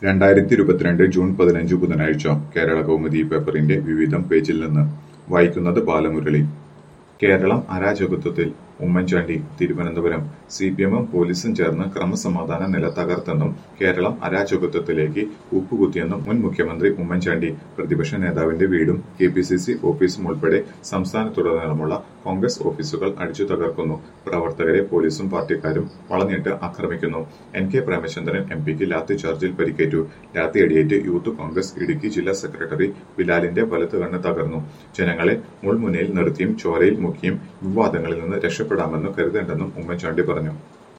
June 15 ബുധനാഴ്ച കേരള കൗമുദി പേപ്പറിന്റെ വിവിധം പേജിൽ നിന്ന് വായിക്കുന്നത് ബാലമുരളി. കേരളം അരാജകത്വത്തിൽ ഉമ്മൻചാണ്ടി തിരുവനന്തപുരം. സിപിഎമ്മും പോലീസും ചേർന്ന് ക്രമസമാധാന നില തകർത്തെന്നും കേരളം അരാജകത്വത്തിലേക്ക് കൂപ്പുകുത്തിയെന്നും മുൻ മുഖ്യമന്ത്രി ഉമ്മൻചാണ്ടി. പ്രതിപക്ഷ നേതാവിന്റെ വീടും കെപിസിസി ഓഫീസും ഉൾപ്പെടെ സംസ്ഥാനത്തുടനീളമുള്ള കോൺഗ്രസ് ഓഫീസുകൾ അടിച്ചു തകർക്കുന്നു. പ്രവർത്തകരെ പോലീസും പാർട്ടിക്കാരും വളഞ്ഞിട്ട് ആക്രമിക്കുന്നു. എൻ.കെ. പ്രേമചന്ദ്രൻ എംപിക്ക് ലാത്തി ചാർജിൽ പരിക്കേറ്റു. ലാത്തിയടിയേറ്റ് യൂത്ത് കോൺഗ്രസ് ഇടുക്കി ജില്ലാ സെക്രട്ടറി ബിലാലിന്റെ വലത് കണ്ണ് തകർന്നു. ജനങ്ങളെ മുൾമുനയിൽ നിർത്തിയും ചോരയിൽ മുക്കിയും വിവാദങ്ങളിൽ നിന്ന് രക്ഷപ്പെടാമെന്ന് കരുതേണ്ടെന്നും ഉമ്മൻചാണ്ടി പറഞ്ഞു.